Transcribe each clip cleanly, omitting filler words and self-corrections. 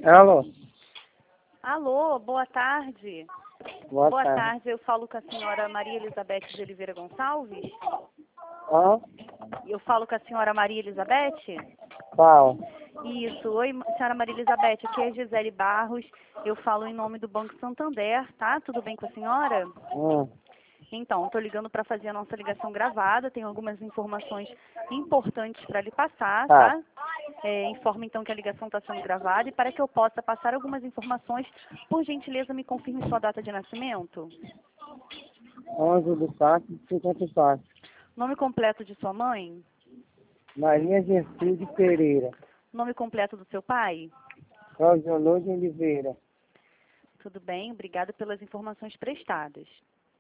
Alô? Alô, boa tarde. Boa tarde. Tarde, eu falo com a senhora Maria Elizabeth de Oliveira Gonçalves? Hã? Eu falo com a senhora Maria Elizabeth? Qual? Isso. Oi, senhora Maria Elizabeth, aqui é Gisele Barros. Eu falo em nome do Banco Santander, tá? Tudo bem com a senhora? Então, estou ligando para fazer a nossa ligação gravada. Tenho algumas informações importantes para lhe passar, tá? Informo então que a ligação está sendo gravada e para que eu possa passar algumas informações, por gentileza, me confirme sua data de nascimento. 11/4/54. Nome completo de sua mãe? Maria Gertrude Pereira. Nome completo do seu pai? Claudiolô de Oliveira. Tudo bem, obrigada pelas informações prestadas.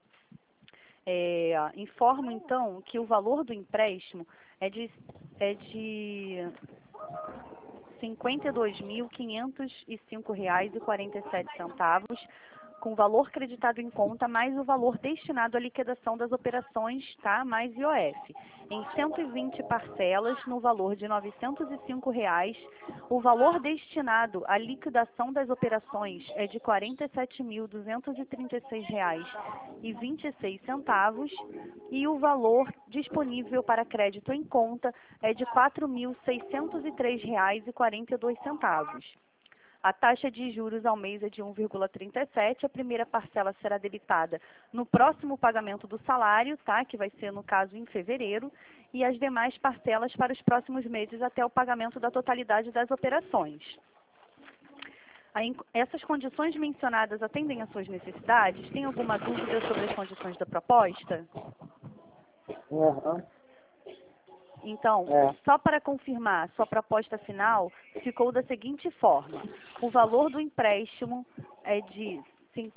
Informo então que o valor do empréstimo é de R$ 52.505,47, com valor creditado em conta, mais o valor destinado à liquidação das operações, tá? Mais IOF, em 120 parcelas, no valor de R$ 905. O valor destinado à liquidação das operações é de R$ 47.236,26, e o valor disponível para crédito em conta é de R$ 4.603,42. A taxa de juros ao mês é de 1,37. A primeira parcela será debitada no próximo pagamento do salário, tá? Que vai ser, no caso, em fevereiro, e as demais parcelas para os próximos meses até o pagamento da totalidade das operações. Essas condições mencionadas atendem às suas necessidades? Tem alguma dúvida sobre as condições da proposta? Uhum. Então, só para confirmar, sua proposta final ficou da seguinte forma: o valor do empréstimo é de R$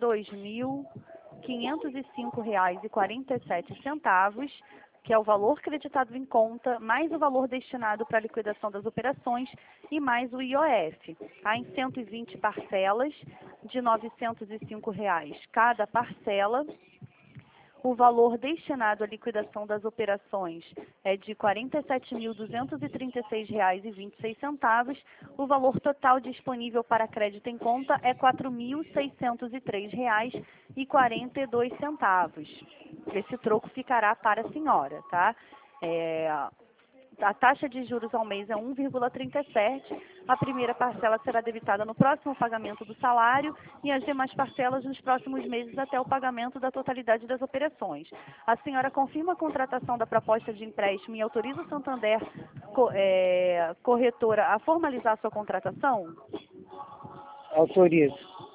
52.505,47, que é o valor creditado em conta, mais o valor destinado para a liquidação das operações e mais o IOF, tá? Em 120 parcelas de R$ 905 cada parcela. O valor destinado à liquidação das operações é de R$ 47.236,26. O valor total disponível para crédito em conta é R$ 4.603,42. Esse troco ficará para a senhora, tá? A taxa de juros ao mês é 1,37. A primeira parcela será debitada no próximo pagamento do salário e as demais parcelas nos próximos meses até o pagamento da totalidade das operações. A senhora confirma a contratação da proposta de empréstimo e autoriza o Santander Corretora a formalizar sua contratação? Autorizo.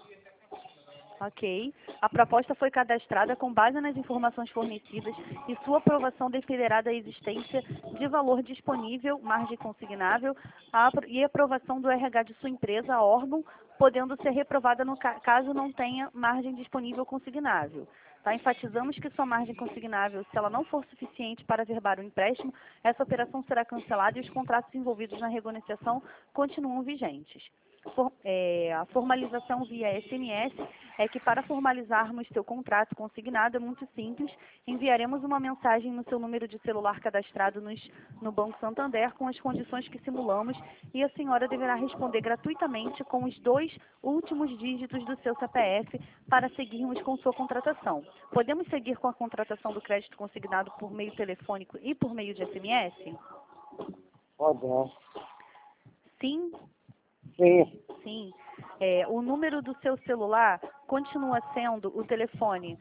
Ok. A proposta foi cadastrada com base nas informações fornecidas e sua aprovação dependerá da existência de valor disponível, margem consignável e aprovação do RH de sua empresa, órgão, podendo ser reprovada no caso não tenha margem disponível consignável. Tá? Enfatizamos que sua margem consignável, se ela não for suficiente para averbar o empréstimo, essa operação será cancelada e os contratos envolvidos na renegociação continuam vigentes. A formalização via SMS é que, para formalizarmos seu contrato consignado, é muito simples. Enviaremos uma mensagem no seu número de celular cadastrado no Banco Santander com as condições que simulamos e a senhora deverá responder gratuitamente com os 2 últimos dígitos do seu CPF para seguirmos com sua contratação. Podemos seguir com a contratação do crédito consignado por meio telefônico e por meio de SMS? Pode, né? Sim? Sim. Sim. O número do seu celular continua sendo o telefone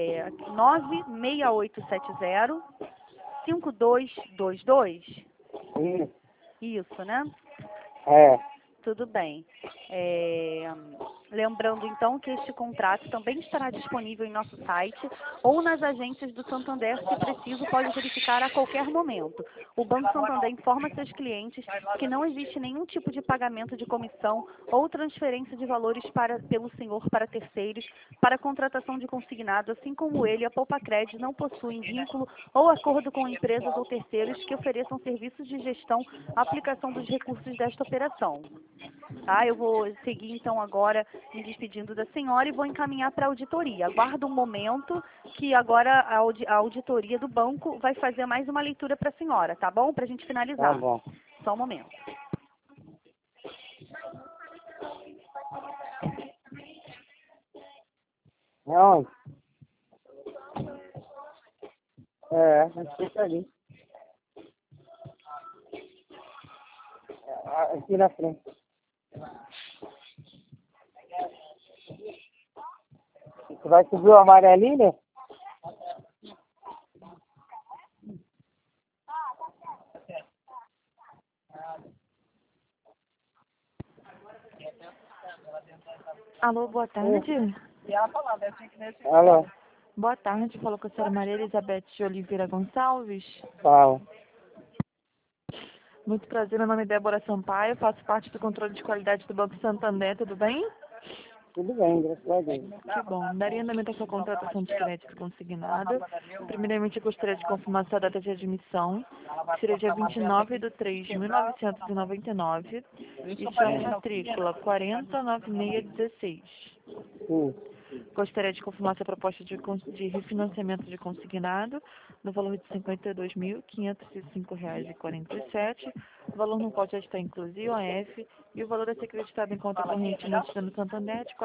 96870-5222? Sim. Isso, né? Tudo bem. Lembrando, então, que este contrato também estará disponível em nosso site ou nas agências do Santander, se preciso, pode verificar a qualquer momento. O Banco Santander informa seus clientes que não existe nenhum tipo de pagamento de comissão ou transferência de valores pelo senhor para terceiros para a contratação de consignado, assim como ele, a Poupacred, não possuem vínculo ou acordo com empresas ou terceiros que ofereçam serviços de gestão, aplicação dos recursos desta operação. Tá? Eu vou seguir, então, agora me despedindo da senhora e vou encaminhar para a auditoria. Aguardo um momento que agora a auditoria do banco vai fazer mais uma leitura para a senhora, tá bom? Para a gente finalizar. Tá bom. Só um momento. Aonde? Acho que fica ali. Aqui na frente. Você vai subir o amarelinho, né? Alô, boa tarde. Alô, Boa tarde, falou com a senhora Maria Elizabeth de Oliveira Gonçalves. fala. Muito prazer, meu nome é Débora Sampaio, faço parte do controle de qualidade do Banco Santander, tudo bem? Tudo bem, graças a Deus. Que bom. Daria andamento à sua contratação de crédito consignado. Primeiramente, eu gostaria de confirmar sua data de admissão, que seria dia 29 de 3 de 1999, e sua matrícula 409616. Sim, Gostaria de confirmar sua proposta de refinanciamento de consignado no valor de R$ 52.505,47. O valor no qual já está incluso IOF e o valor a ser creditado em conta corrente mantida no Santander de R$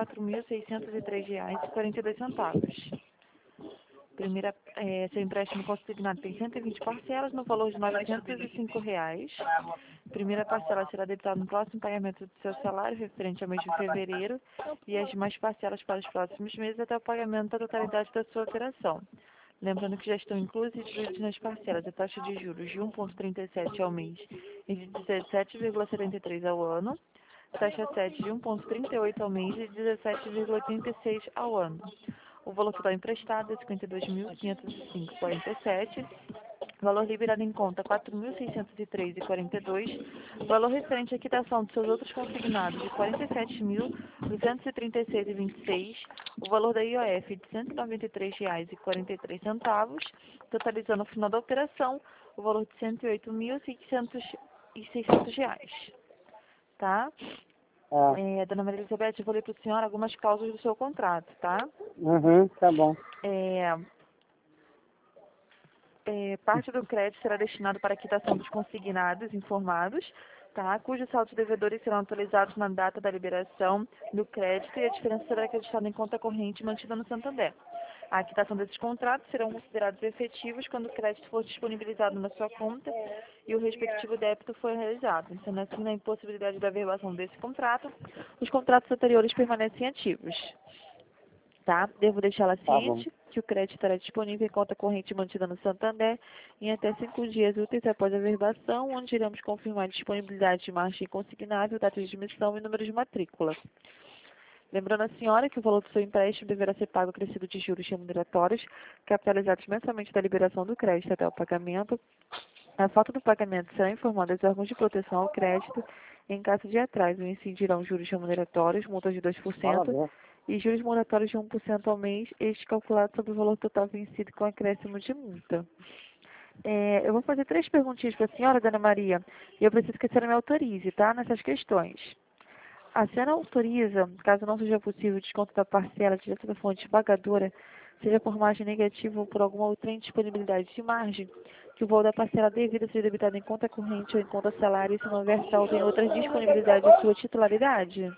4.603,42. Seu empréstimo consignado tem 120 parcelas no valor de R$ 905. Primeira parcela será debitada no próximo pagamento do seu salário, referente ao mês de fevereiro, e as demais parcelas para os próximos meses até o pagamento da totalidade da sua operação. Lembrando que já estão inclusos e incluídos nas parcelas a taxa de juros de 1,37 ao mês e de 17,73 ao ano, taxa 7 de 1,38 ao mês e de 17,86 ao ano. O valor total emprestado é R$ 52.505,47. Valor liberado em conta, R$ 4.603,42. Valor referente à quitação de seus outros consignados, de R$ 47.236,26. O valor da IOF, de R$ 193,43. Totalizando, no final da operação, o valor de R$ 108.600. Tá? Dona Maria Elizabeth, eu vou ler para a senhora algumas cláusulas do seu contrato, tá? tá bom. Parte do crédito será destinado para a quitação dos consignados informados, tá? Cujos saldos devedores serão atualizados na data da liberação do crédito e a diferença será acreditada em conta corrente mantida no Santander. A quitação desses contratos serão considerados efetivos quando o crédito for disponibilizado na sua conta e o respectivo débito for realizado. Sendo assim, na impossibilidade da averbação desse contrato, os contratos anteriores permanecem ativos. Tá? Devo deixá-la ciente que o crédito estará disponível em conta corrente mantida no Santander em até 5 dias úteis após a averbação, onde iremos confirmar a disponibilidade de margem consignável, data de admissão e número de matrícula. Lembrando a senhora que o valor do seu empréstimo deverá ser pago acrescido de juros remuneratórios, capitalizados mensalmente da liberação do crédito até o pagamento. A falta do pagamento será informada aos órgãos de proteção ao crédito. Em caso de atraso, incidirão juros remuneratórios, multas de 2% e juros moratórios de 1% ao mês, este calculado sobre o valor total vencido com acréscimo de multa. Eu vou fazer 3 perguntinhas para a senhora, Dona Maria, e eu preciso que a senhora me autorize, tá, nessas questões. A senhora autoriza, caso não seja possível o desconto da parcela direto da fonte pagadora, seja por margem negativa ou por alguma outra indisponibilidade de margem, que o valor da parcela devida seja debitado em conta corrente ou em conta salário, se não houver saldo em outras disponibilidades de sua titularidade?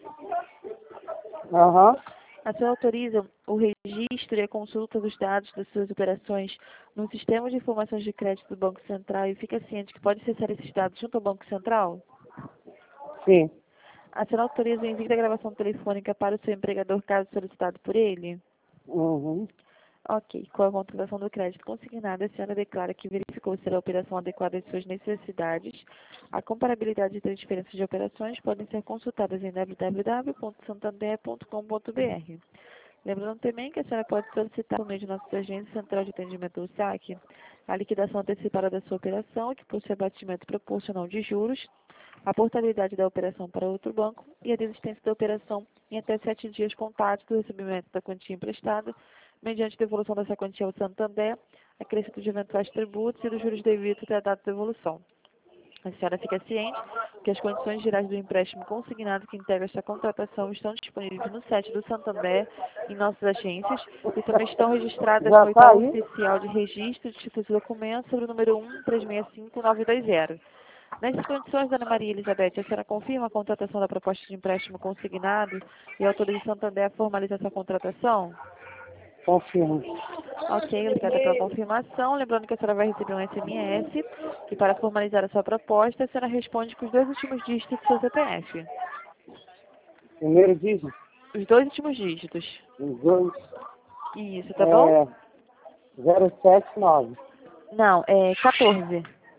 A senhora autoriza o registro e a consulta dos dados das suas operações no sistema de informações de crédito do Banco Central e fica ciente que pode acessar esses dados junto ao Banco Central? Sim. A senhora autoriza o envio da gravação telefônica para o seu empregador, caso solicitado por ele? Ok. Com a contratação do crédito consignado, a senhora declara que verificou ser a operação adequada às suas necessidades. A comparabilidade entre as diferenças de operações podem ser consultadas em www.santander.com.br. Lembrando também que a senhora pode solicitar, por meio de nossa agência central de atendimento do SAC, a liquidação antecipada da sua operação, que possui abatimento proporcional de juros, a portabilidade da operação para outro banco e a desistência da operação em até 7 dias contados do recebimento da quantia emprestada, mediante devolução dessa quantia ao Santander, acrescento de eventuais tributos e dos juros devidos até a data de devolução. A senhora fica ciente que as condições gerais do empréstimo consignado que integra esta contratação estão disponíveis no site do Santander, em nossas agências, e também estão registradas no edital oficial de registro de títulos e documentos sobre o número 1365920. Nessas condições, Dona Maria Elizabeth, a senhora confirma a contratação da proposta de empréstimo consignado e autoriza o Santander a formalizar essa contratação? Confirmo. Ok, obrigada pela confirmação. Lembrando que a senhora vai receber um SMS que para formalizar a sua proposta, a senhora responde com os 2 últimos dígitos do seu CPF. Primeiro dígito, Os 2 últimos dígitos. os dois, Isso, tá bom? 079. Não, é 14.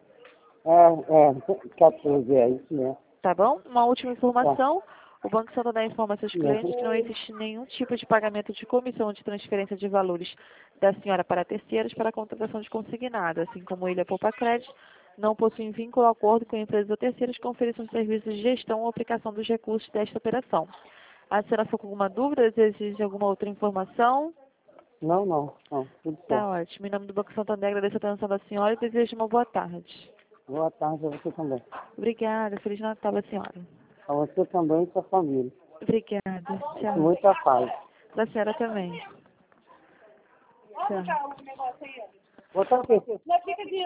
14, é isso mesmo. Tá bom? Uma última informação. O Banco Santander informa a seus clientes que não existe nenhum tipo de pagamento de comissão de transferência de valores da senhora para terceiros para a contratação de consignado, assim como ele, a Poupa Crédito, não possuem vínculo ou acordo com empresas ou terceiros que ofereçam serviços de gestão ou aplicação dos recursos desta operação. A senhora ficou com alguma dúvida? Deseja alguma outra informação? Não, tudo Tá certo. ótimo. Em nome do Banco Santander, agradeço a atenção da senhora e desejo uma boa tarde. Boa tarde a você também. Obrigada. Feliz Natal, a senhora. A você também e sua família. Obrigada. Tchau. Muita paz. Da senhora também. Tchau. Botar o quê?